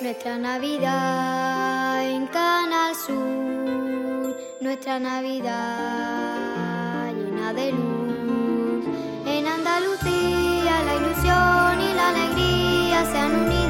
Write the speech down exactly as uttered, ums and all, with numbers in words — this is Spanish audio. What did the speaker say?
Nuestra Navidad en Canal Sur, nuestra Navidad llena de luz. En Andalucía la ilusión y la alegría se han unido.